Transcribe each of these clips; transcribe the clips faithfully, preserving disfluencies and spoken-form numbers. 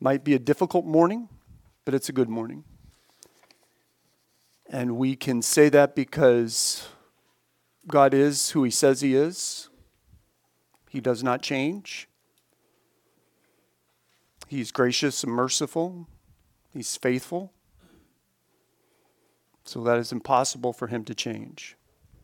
Might be a difficult morning, but it's a good morning. And we can say that because God is who he says he is. He does not change. He's gracious and merciful. He's faithful. So that is impossible for him to change.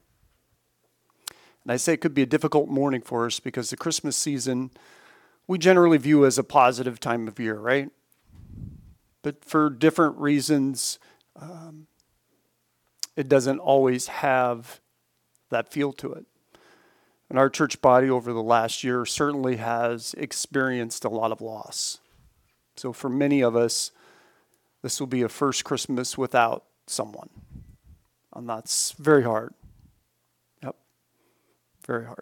And I say it could be a difficult morning for us because the Christmas season we generally view as a positive time of year, right? But for different reasons, um, it doesn't always have that feel to it. And our church body over the last year certainly has experienced a lot of loss. So for many of us, this will be a first Christmas without someone. And that's very hard. Yep, very hard.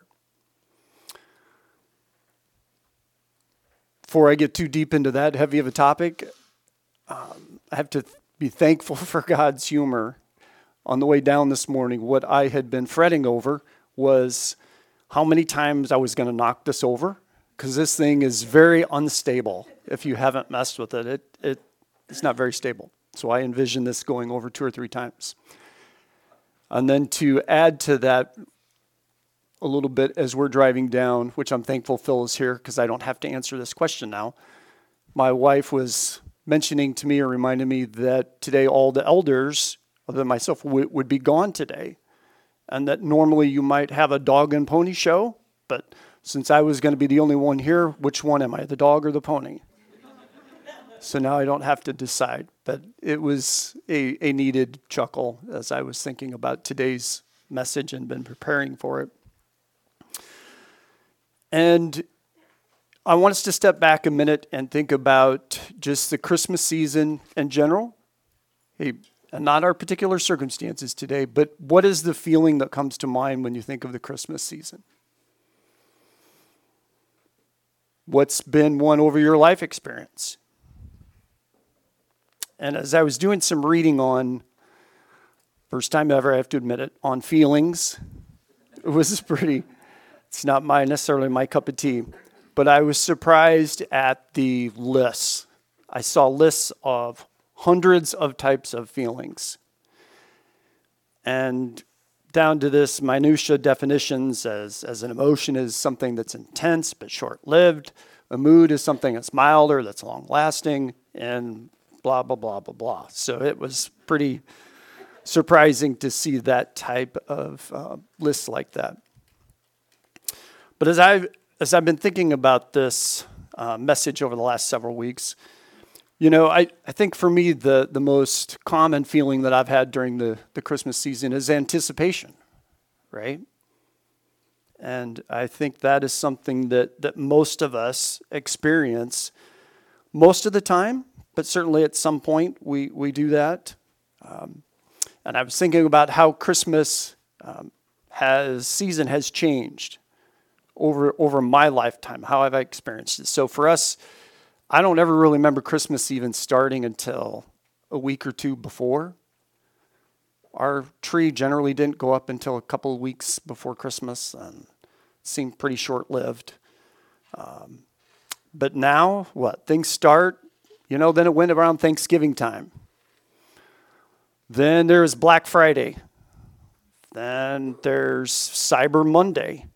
Before I get too deep into that heavy of a topic, um, I have to th- be thankful for God's humor. On the way down this morning, what I had been fretting over was how many times I was going to knock this over, because this thing is very unstable. If you haven't messed with it, it, it it's not very stable. So I envision this going over two or three times. And then to add to that a little bit as we're driving down, which I'm thankful Phil is here because I don't have to answer this question now. My wife was mentioning to me or reminding me that today all the elders, other than myself, w- would be gone today. And that normally you might have a dog and pony show, but since I was going to be the only one here, which one am I, the dog or the pony? So now I don't have to decide. But it was a, a needed chuckle as I was thinking about today's message and been preparing for it. And I want us to step back a minute and think about just the Christmas season in general. Hey, and not our particular circumstances today, but what is the feeling that comes to mind when you think of the Christmas season? What's been one over your life experience? And as I was doing some reading on, first time ever, I have to admit it, on feelings, it was pretty, it's not my necessarily my cup of tea, but I was surprised at the lists. I saw lists of hundreds of types of feelings. And down to this minutia definitions as, as an emotion is something that's intense but short-lived. A mood is something that's milder, that's long-lasting, and blah, blah, blah, blah, blah. So it was pretty surprising to see that type of uh, list like that. But as I've, as I've been thinking about this uh, message over the last several weeks, you know, I, I think for me, the, the most common feeling that I've had during the, the Christmas season is anticipation, right? And I think that is something that, that most of us experience most of the time, but certainly at some point we, we do that. Um, and I was thinking about how Christmas um, has, season has changed over, over my lifetime, how I've experienced it. So for us, I don't ever really remember Christmas even starting until a week or two before. Our tree generally didn't go up until a couple of weeks before Christmas, and it seemed pretty short-lived. Um, but now, what? Things start, you know, then it went around Thanksgiving time. Then there's Black Friday. Then there's Cyber Monday.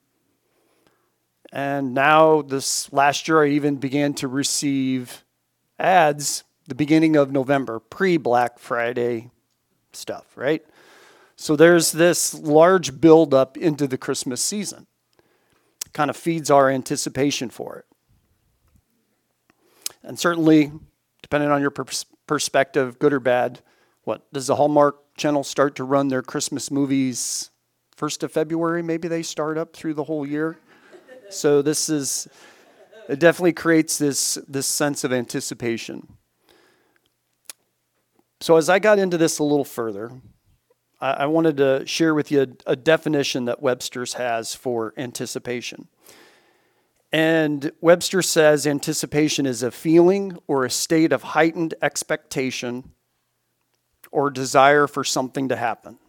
And now this last year, I even began to receive ads the beginning of November, pre-Black Friday stuff, right? So there's this large buildup into the Christmas season. Kind of feeds our anticipation for it. And certainly, depending on your pers- perspective, good or bad, what, does the Hallmark Channel start to run their Christmas movies first of February? Maybe they start up through the whole year. So this is, it definitely creates this, this sense of anticipation. So as I got into this a little further, I, I wanted to share with you a, a definition that Webster's has for anticipation. And Webster says anticipation is a feeling or a state of heightened expectation or desire for something to happen.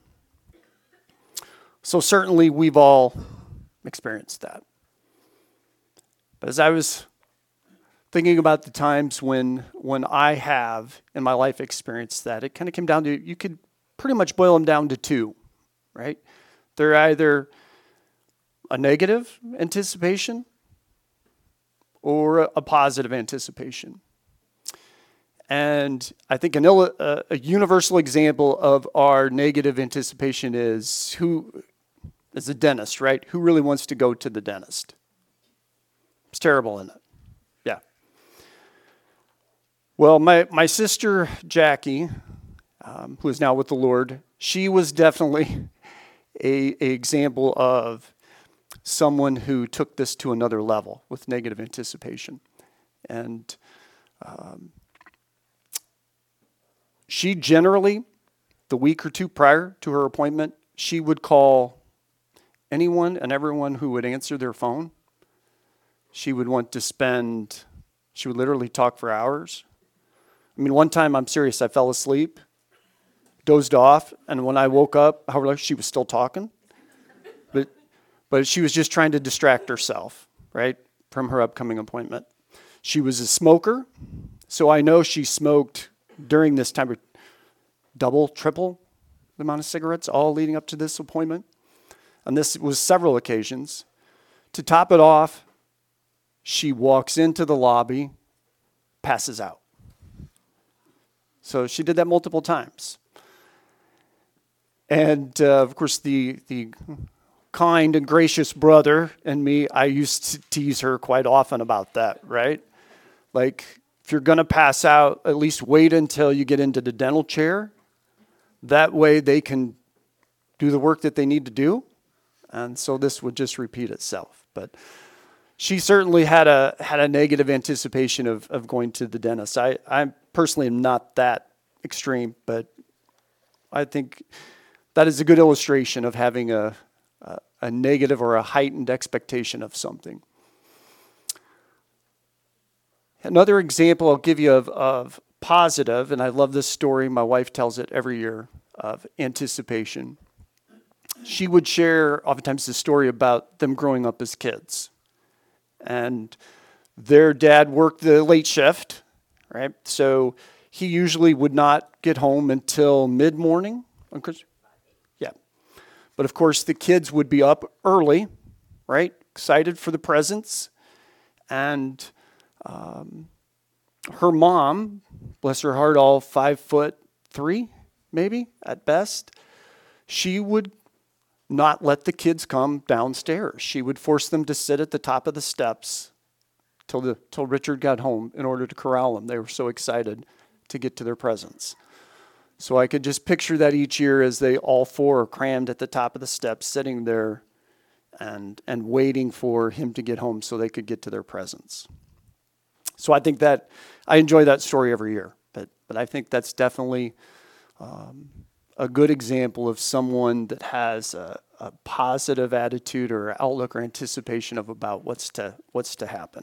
So certainly we've all experienced that. But as I was thinking about the times when when I have in my life experienced that, it kind of came down to, you could pretty much boil them down to two, right? They're either a negative anticipation or a, a positive anticipation. And I think an ill, uh, a universal example of our negative anticipation is who is a dentist, right? Who really wants to go to the dentist? It's terrible, isn't it? Yeah. Well, my, my sister, Jackie, um, who is now with the Lord, she was definitely a, a example of someone who took this to another level with negative anticipation. And um, she generally, the week or two prior to her appointment, she would call anyone and everyone who would answer their phone. She would want to spend, she would literally talk for hours. I mean, one time, I'm serious, I fell asleep, dozed off, and when I woke up, however, she was still talking. But but she was just trying to distract herself, right, from her upcoming appointment. She was a smoker, so I know she smoked during this time, double, triple the amount of cigarettes, all leading up to this appointment. And this was several occasions. To top it off, she walks into the lobby, passes out. So she did that multiple times. And uh, of course, the the kind and gracious brother and me, I used to tease her quite often about that, right? Like, if you're going to pass out, at least wait until you get into the dental chair. That way they can do the work that they need to do. And so this would just repeat itself. But she certainly had a had a negative anticipation of, of going to the dentist. I, I personally am not that extreme, but I think that is a good illustration of having a, a, a negative or a heightened expectation of something. Another example I'll give you of, of positive, and I love this story, my wife tells it every year, of anticipation. She would share oftentimes the story about them growing up as kids. And their dad worked the late shift, right? So he usually would not get home until mid-morning. Yeah. But of course, the kids would be up early, right? Excited for the presents. And um, her mom, bless her heart, all five foot three, maybe at best, she would not let the kids come downstairs. She would force them to sit at the top of the steps till the till Richard got home in order to corral them. They were so excited to get to their presents. So I could just picture that each year as they all four are crammed at the top of the steps, sitting there and and waiting for him to get home so they could get to their presents. So I think that I enjoy that story every year, but but I think that's definitely um, a good example of someone that has a, a positive attitude or outlook or anticipation of about what's to what's to happen.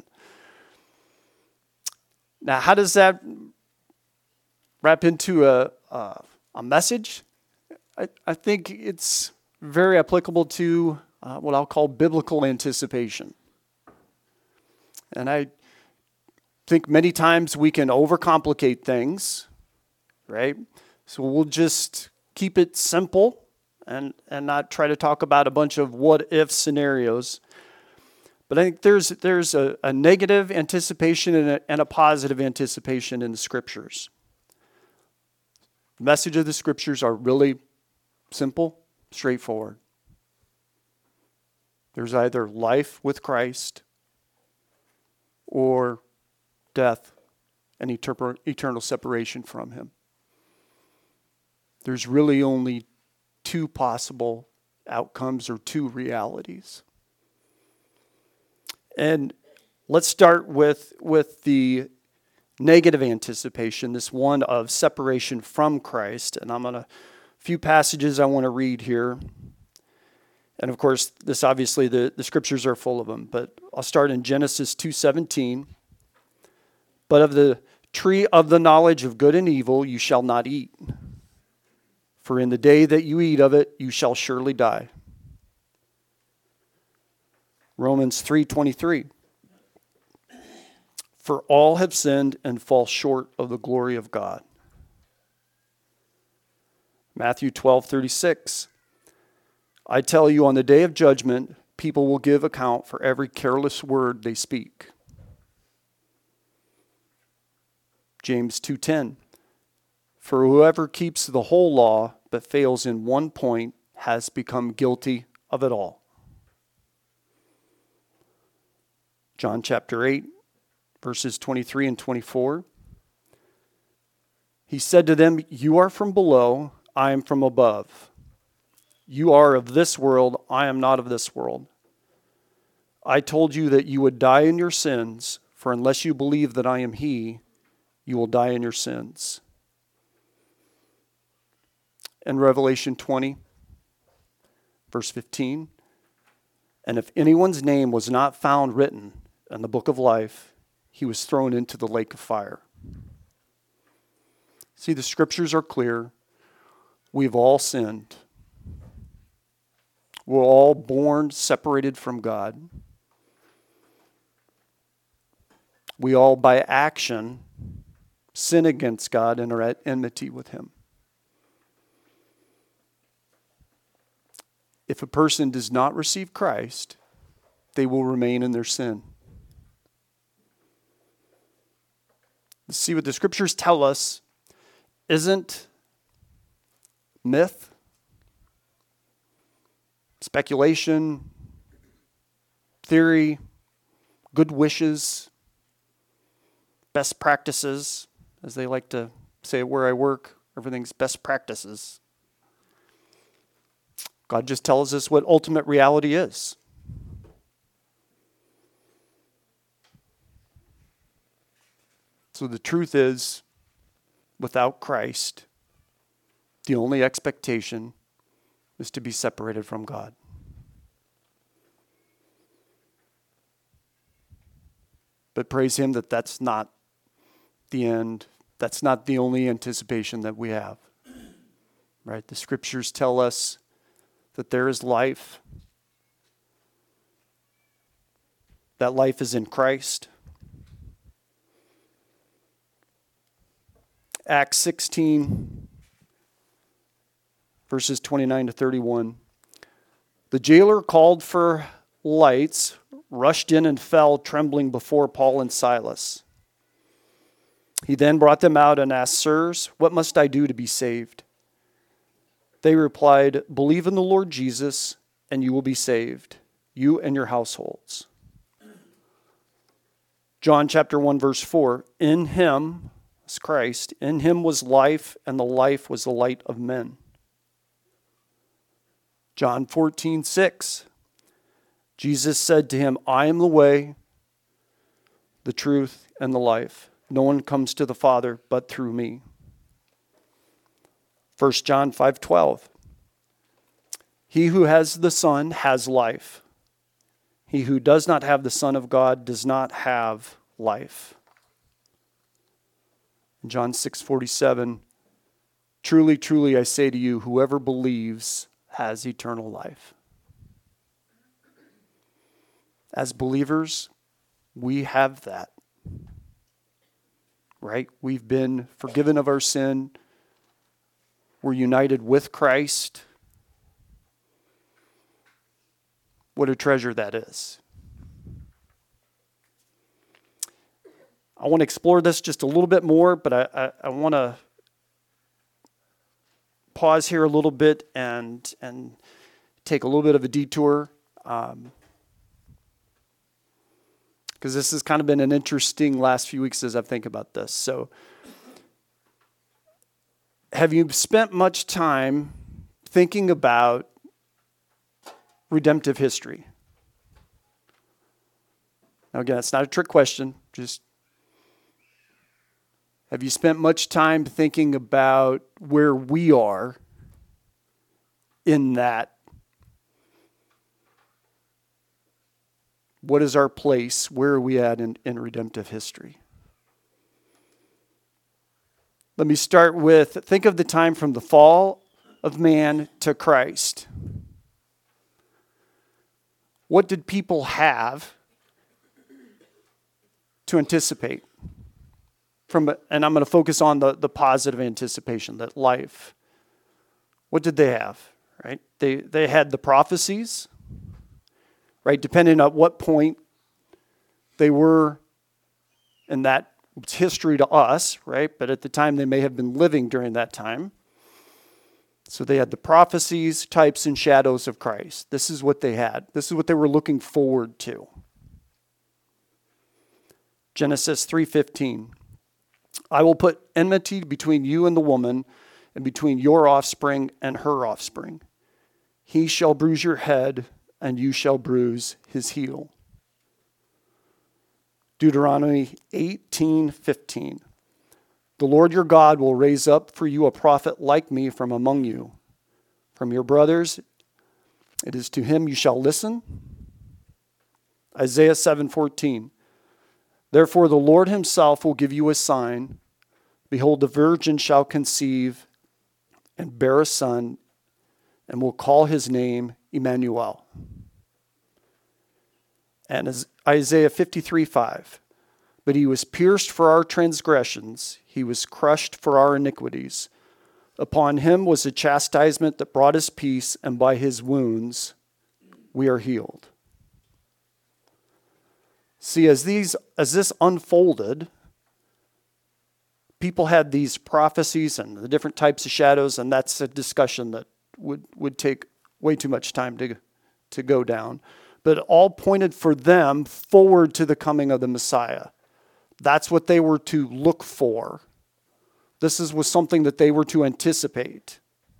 Now, how does that wrap into a a, a message? I, I think it's very applicable to uh, what I'll call biblical anticipation. And I think many times we can overcomplicate things, right? So we'll just keep it simple and, and not try to talk about a bunch of what-if scenarios. But I think there's there's a, a negative anticipation and a, and a positive anticipation in the Scriptures. The message of the Scriptures are really simple, straightforward. There's either life with Christ or death and eternal separation from Him. There's really only two possible outcomes or two realities. And let's start with, with the negative anticipation, this one of separation from Christ. And I'm going to, a few passages I want to read here. And of course, this obviously, the, the scriptures are full of them. But I'll start in Genesis two seventeen. But of the tree of the knowledge of good and evil you shall not eat. For in the day that you eat of it, you shall surely die. Romans three twenty-three. For all have sinned and fall short of the glory of God. Matthew twelve thirty-six. I tell you, on the day of judgment, people will give account for every careless word they speak. James two ten. For whoever keeps the whole law but fails in one point has become guilty of it all. John chapter eight, verses twenty-three and twenty-four. He said to them, you are from below, I am from above. You are of this world, I am not of this world. I told you that you would die in your sins, for unless you believe that I am he, you will die in your sins. And Revelation twenty, verse fifteen. And if anyone's name was not found written in the book of life, he was thrown into the lake of fire. See, the scriptures are clear. We've all sinned. We're all born separated from God. We all, by action, sin against God and are at enmity with him. If a person does not receive Christ, they will remain in their sin. See, what the scriptures tell us isn't myth, speculation, theory, good wishes, best practices, as they like to say where I work, everything's best practices. God just tells us what ultimate reality is. So the truth is, without Christ, the only expectation is to be separated from God. But praise him that that's not the end. That's not the only anticipation that we have. Right? The scriptures tell us that there is life. That life is in Christ. Acts sixteen, verses twenty-nine to thirty-one. The jailer called for lights, rushed in and fell trembling before Paul and Silas. He then brought them out and asked, Sirs, what must I do to be saved? They replied, believe in the Lord Jesus, and you will be saved, you and your households. John chapter one, verse four, in him, as Christ, in him was life, and the life was the light of men. John fourteen, six, Jesus said to him, I am the way, the truth, and the life. No one comes to the Father but through me. First John five, twelve, he who has the Son has life. He who does not have the Son of God does not have life. John six, forty-seven, truly, truly, I say to you, whoever believes has eternal life. As believers, we have that. Right? We've been forgiven of our sin. We're united with Christ. What a treasure that is. I want to explore this just a little bit more, but I, I, I want to pause here a little bit and and take a little bit of a detour. Um, because this has kind of been an interesting last few weeks as I think about this. So, have you spent much time thinking about redemptive history? Now, again, it's not a trick question. Just have you spent much time thinking about where we are in that? What is our place? Where are we at in, in redemptive history? Let me start with, think of the time from the fall of man to Christ. What did people have to anticipate. From, and I'm going to focus on the, the positive anticipation, that life. What did they have, right? They, they had the prophecies, right? Depending on what point they were in that history to us, right? But at the time, they may have been living during that time. So they had the prophecies, types, and shadows of Christ. This is what they had. This is what they were looking forward to. Genesis three fifteen. I will put enmity between you and the woman, and between your offspring and her offspring. He shall bruise your head, and you shall bruise his heel. Deuteronomy eighteen fifteen. The Lord your God will raise up for you a prophet like me from among you. From your brothers, it is to him you shall listen. Isaiah seven fourteen. Therefore the Lord himself will give you a sign. Behold, the virgin shall conceive and bear a son, and will call his name Emmanuel. And as Isaiah fifty-three five. But he was pierced for our transgressions, he was crushed for our iniquities. Upon him was the chastisement that brought us peace, and by his wounds we are healed. See, as these as this unfolded, people had these prophecies and the different types of shadows, and that's a discussion that would, would take way too much time to, to go down. But it all pointed for them forward to the coming of the Messiah. That's what they were to look for. This is, was something that they were to anticipate.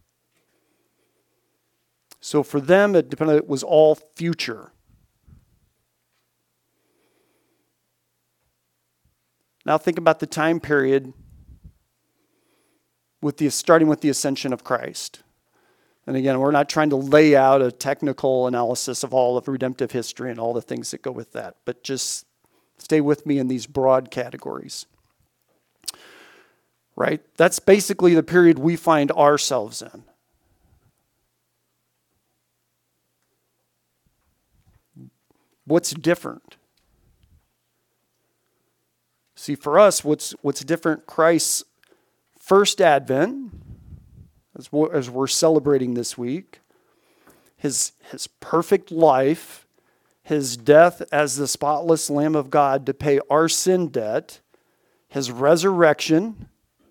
So for them, it depended, it was all future. Now think about the time period with the starting with the ascension of Christ. And again, we're not trying to lay out a technical analysis of all of redemptive history and all the things that go with that, but just stay with me in these broad categories. Right? That's basically the period we find ourselves in. What's different? See, for us, what's what's different, Christ's first advent, as we're, as we're celebrating this week, his, his perfect life, his death as the spotless Lamb of God to pay our sin debt, his resurrection,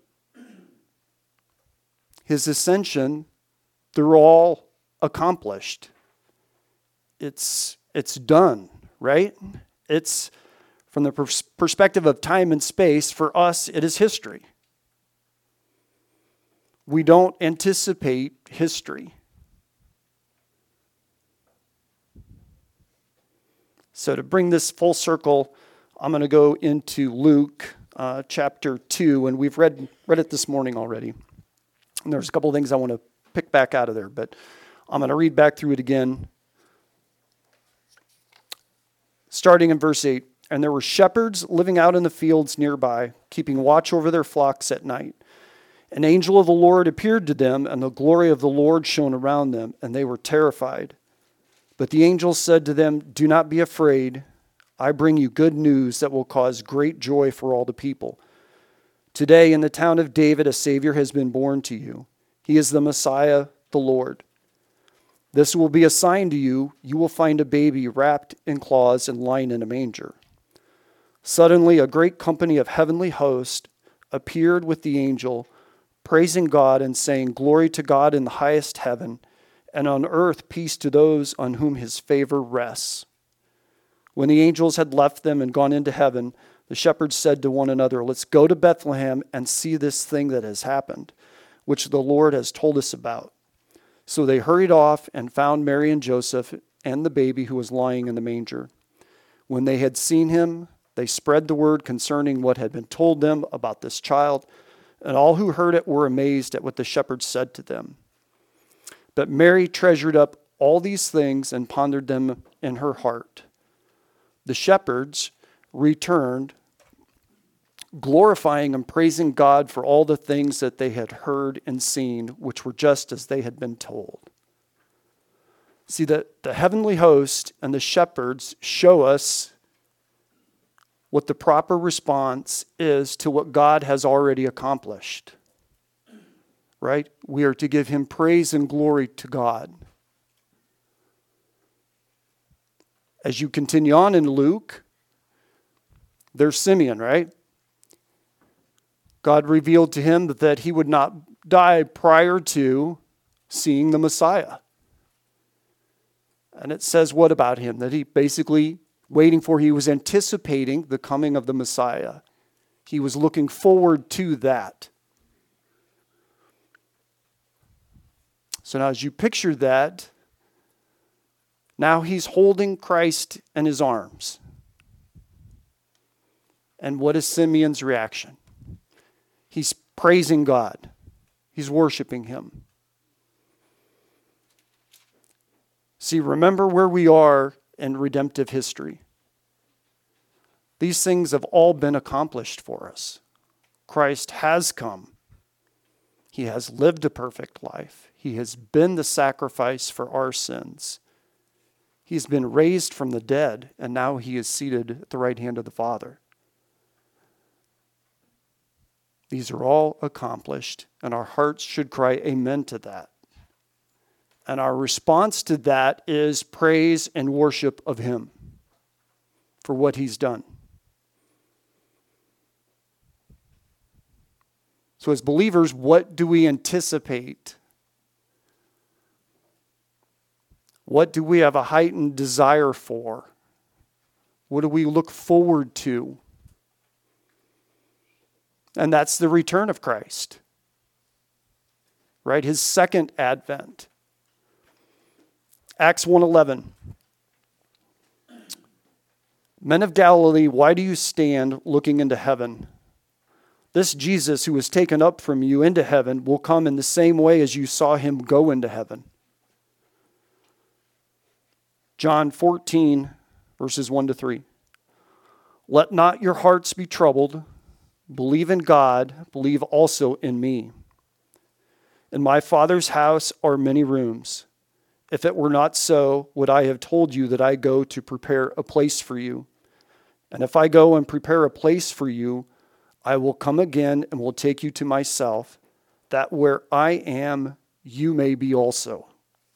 his ascension, they're all accomplished. It's, it's done, right? It's, from the pers- perspective of time and space, for us, it is history. We don't anticipate history. So to bring this full circle, I'm going to go into Luke uh, chapter two, and we've read read it this morning already. And there's a couple of things I want to pick back out of there, but I'm going to read back through it again. Starting in verse eight, and there were shepherds living out in the fields nearby, keeping watch over their flocks at night. An angel of the Lord appeared to them, and the glory of the Lord shone around them, and they were terrified. But the angel said to them, do not be afraid. I bring you good news that will cause great joy for all the people. Today in the town of David a Savior has been born to you. He is the Messiah, the Lord. This will be a sign to you. You will find a baby wrapped in cloths and lying in a manger. Suddenly a great company of heavenly hosts appeared with the angel, praising God and saying, glory to God in the highest heaven, and on earth peace to those on whom his favor rests. When the angels had left them and gone into heaven, the shepherds said to one another, let's go to Bethlehem and see this thing that has happened, which the Lord has told us about. So they hurried off and found Mary and Joseph and the baby who was lying in the manger. When they had seen him, they spread the word concerning what had been told them about this child, and all who heard it were amazed at what the shepherds said to them. But Mary treasured up all these things and pondered them in her heart. The shepherds returned, glorifying and praising God for all the things that they had heard and seen, which were just as they had been told. See, that the heavenly host and the shepherds show us what the proper response is to what God has already accomplished. Right? We are to give him praise and glory to God. As you continue on in Luke, there's Simeon, right? God revealed to him that, that he would not die prior to seeing the Messiah. And it says what about him? That he basically waiting for, he was anticipating the coming of the Messiah. He was looking forward to that. So now as you picture that, now he's holding Christ in his arms. And what is Simeon's reaction? He's praising God. He's worshiping him. See, remember where we are in redemptive history. These things have all been accomplished for us. Christ has come. He has lived a perfect life. He has been the sacrifice for our sins. He's been raised from the dead, and now he is seated at the right hand of the Father. These are all accomplished, and our hearts should cry amen to that. And our response to that is praise and worship of him for what he's done. So as believers, what do we anticipate? What do we have a heightened desire for? What do we look forward to? And that's the return of Christ. Right? His second advent. Acts one eleven. Men of Galilee, why do you stand looking into heaven? This Jesus who was taken up from you into heaven will come in the same way as you saw him go into heaven. John fourteen, verses one to three. Let not your hearts be troubled. Believe in God, believe also in me. In my Father's house are many rooms. If it were not so, would I have told you that I go to prepare a place for you? And if I go and prepare a place for you, I will come again and will take you to myself, that where I am, you may be also.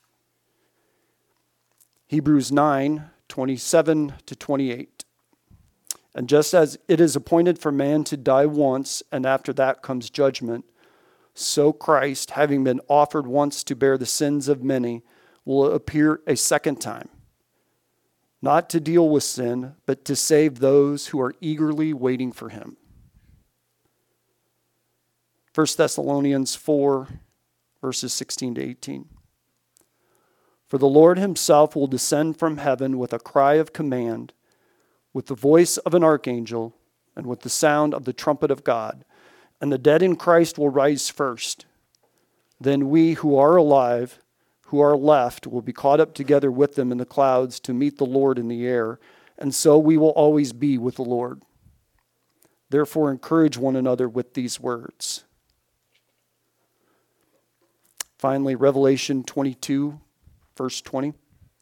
Hebrews nine, twenty-seven to twenty-eight. And just as it is appointed for man to die once, and after that comes judgment, so Christ, having been offered once to bear the sins of many, will appear a second time, not to deal with sin, but to save those who are eagerly waiting for him. First Thessalonians four, verses sixteen to eighteen. For the Lord himself will descend from heaven with a cry of command, with the voice of an archangel, and with the sound of the trumpet of God. And the dead in Christ will rise first. Then we who are alive, who are left, will be caught up together with them in the clouds to meet the Lord in the air, and so we will always be with the Lord. Therefore encourage one another with these words. Finally, Revelation twenty-two, verse twenty.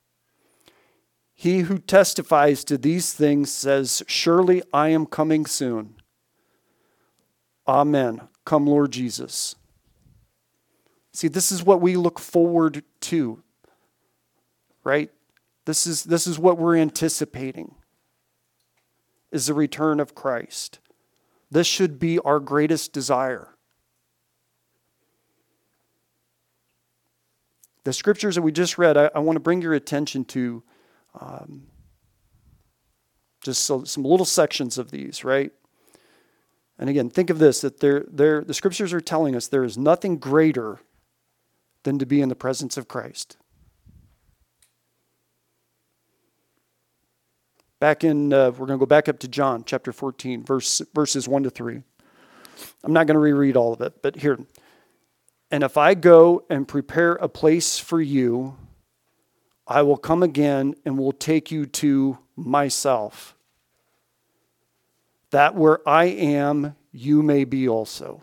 He who testifies to these things says, surely I am coming soon. Amen. Come, Lord Jesus. See, this is what we look forward to, right? This is, this is what we're anticipating, is the return of Christ. This should be our greatest desire. The scriptures that we just read, I, I want to bring your attention to um, just so, some little sections of these, right? And again, think of this, that they're, they're, the scriptures are telling us there is nothing greater than to be in the presence of Christ. Back in, uh, we're going to go back up to John chapter fourteen, verse, verses one to three. I'm not going to reread all of it, but here. And if I go and prepare a place for you, I will come again and will take you to myself, that where I am, you may be also.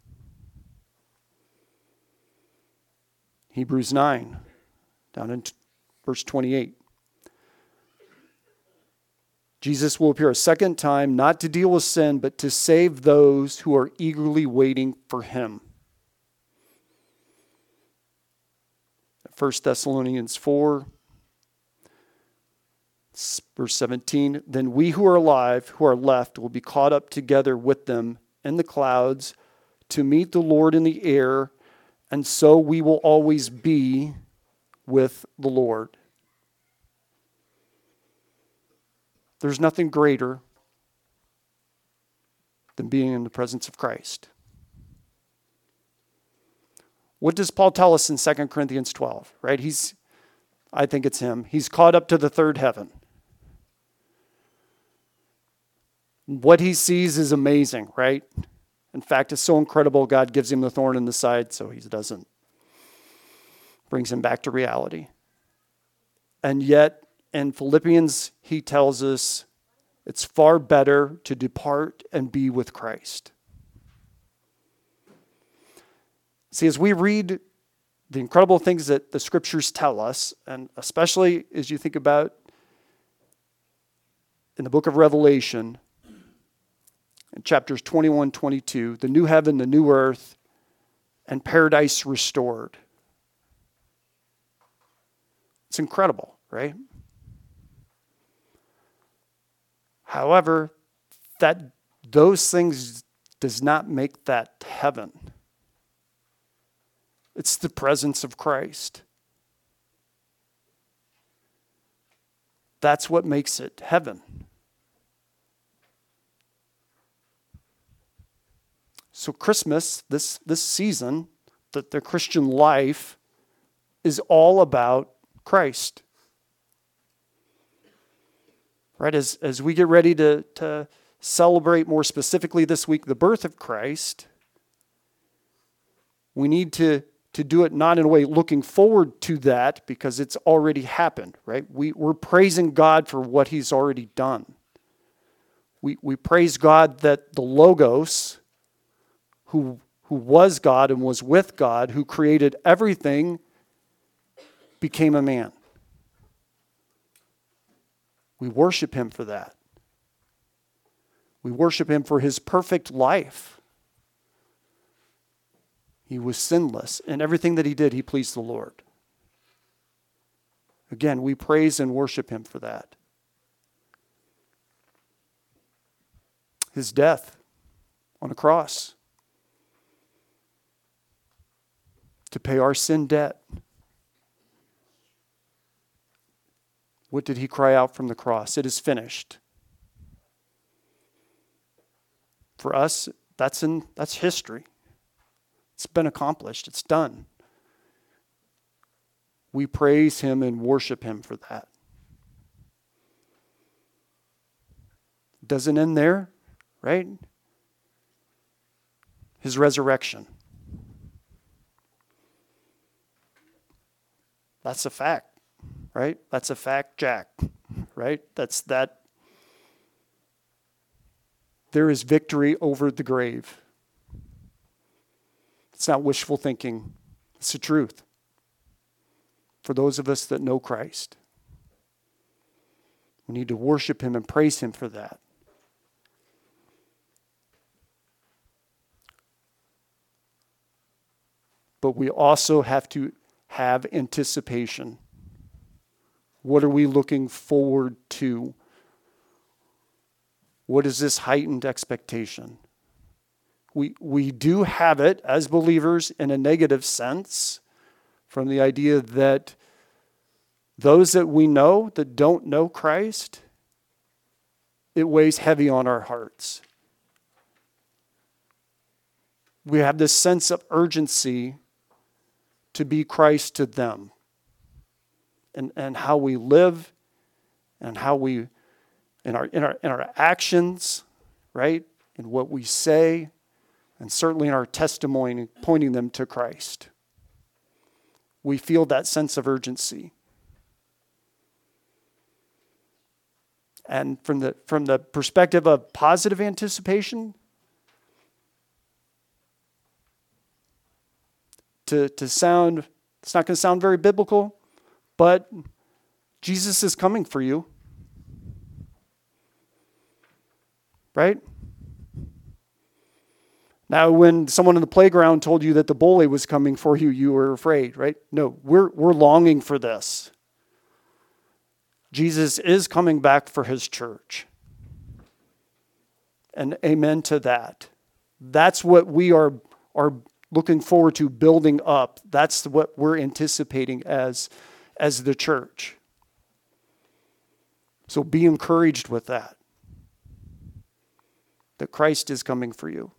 Hebrews nine, down in verse twenty-eight. Jesus will appear a second time, not to deal with sin, but to save those who are eagerly waiting for him. First Thessalonians four, verse seventeen, then we who are alive, who are left, will be caught up together with them in the clouds to meet the Lord in the air, and so we will always be with the Lord. There's nothing greater than being in the presence of Christ. What does Paul tell us in Second Corinthians twelve, right? He's, I think it's him. He's caught up to the third heaven. What he sees is amazing, right? In fact, it's so incredible, God gives him the thorn in the side so he doesn't. Brings him back to reality. And yet, in Philippians, he tells us it's far better to depart and be with Christ. See, as we read the incredible things that the scriptures tell us, and especially as you think about in the book of Revelation, in chapters twenty-one, twenty-two, the new heaven, the new earth, and paradise restored. It's incredible, right? However, that those things does not make that heaven. It's the presence of Christ. That's what makes it heaven. So Christmas, this, this season, the, the Christian life is all about Christ. Right, as, as we get ready to, to celebrate more specifically this week the birth of Christ, we need to, to do it not in a way looking forward to that because it's already happened, right? We, we're praising God for what he's already done. We, we praise God that the Logos, who, who was God and was with God, who created everything, became a man. We worship him for that. We worship him for his perfect life. He was sinless. In everything that he did, he pleased the Lord. Again, we praise and worship him for that. His death on a cross to pay our sin debt. What did he cry out from the cross? It is finished. For us, that's in that's history. It's been accomplished. It's done. We praise him and worship him for that. Doesn't end there, right? His resurrection. That's a fact. Right? That's a fact, Jack. Right? That's that. There is victory over the grave. It's not wishful thinking. It's the truth. For those of us that know Christ, we need to worship him and praise him for that. But we also have to have anticipation. What are we looking forward to? What is this heightened expectation? We, we do have it as believers in a negative sense from the idea that those that we know that don't know Christ, it weighs heavy on our hearts. We have this sense of urgency to be Christ to them. And, and how we live and how we, in our, in our, in our actions, right? In what we say, and certainly in our testimony, pointing them to Christ. We feel that sense of urgency. And from the, from the perspective of positive anticipation, to, to sound, it's not going to sound very biblical, but Jesus is coming for you. right? Now, when someone in the playground told you that the bully was coming for you, you were afraid, right? No, we're, we're longing for this. Jesus is coming back for his church. And amen to that. That's what we are, are looking forward to building up. That's what we're anticipating as, as the church. So be encouraged with that. That Christ is coming for you.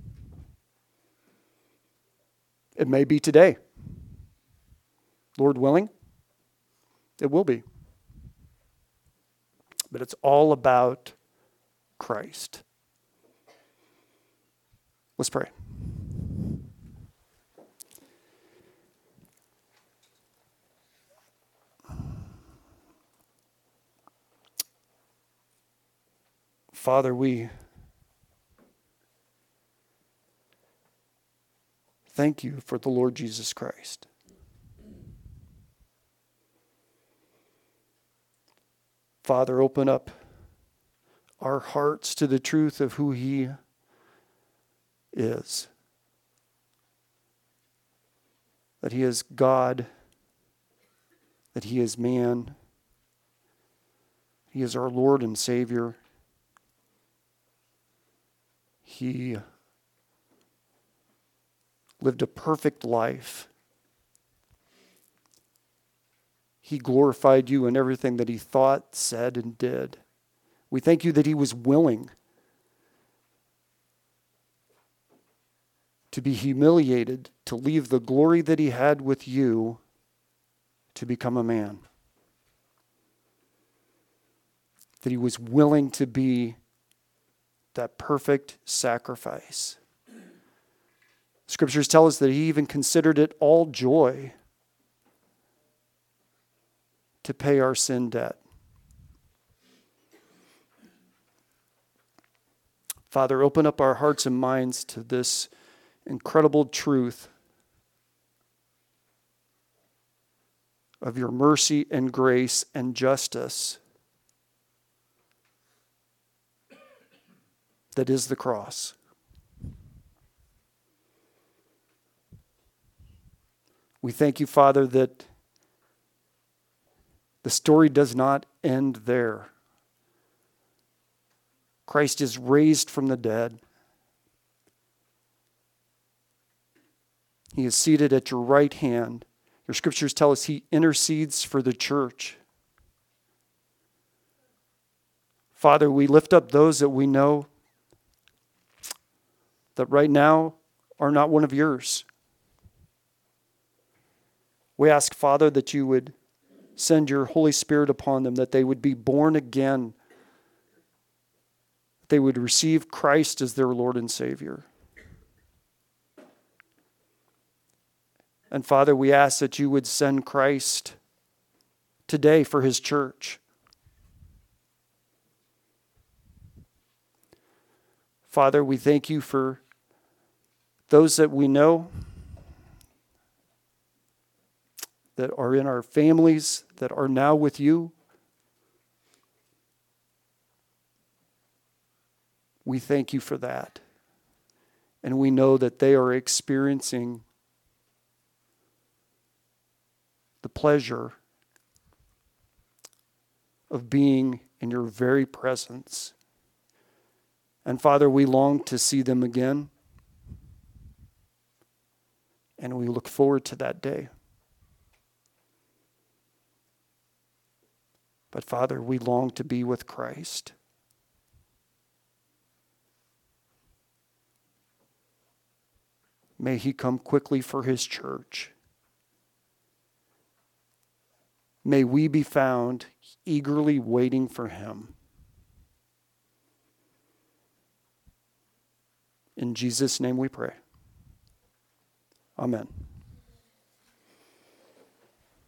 It may be today. Lord willing, it will be. But it's all about Christ. Let's pray. Father, we thank you for the Lord Jesus Christ. Father, open up our hearts to the truth of who he is. That he is God, that he is man, he is our Lord and Savior. He lived a perfect life. He glorified you in everything that he thought, said, and did. We thank you that he was willing to be humiliated, to leave the glory that he had with you, to become a man. That he was willing to be that perfect sacrifice. Scriptures tell us that he even considered it all joy to pay our sin debt. Father, open up our hearts and minds to this incredible truth of your mercy and grace and justice that is the cross. We thank you, Father, that the story does not end there. Christ is raised from the dead. He is seated at your right hand. Your scriptures tell us he intercedes for the church. Father, we lift up those that we know that right now are not one of yours. We ask, Father, that you would send your Holy Spirit upon them, that they would be born again, that they would receive Christ as their Lord and Savior. And Father, we ask that you would send Christ today for his church. Father, we thank you for those that we know, that are in our families, that are now with you. We thank you for that. And we know that they are experiencing the pleasure of being in your very presence. And Father, we long to see them again. And we look forward to that day. But Father, we long to be with Christ. May he come quickly for his church. May we be found eagerly waiting for him. In Jesus' name we pray. Amen.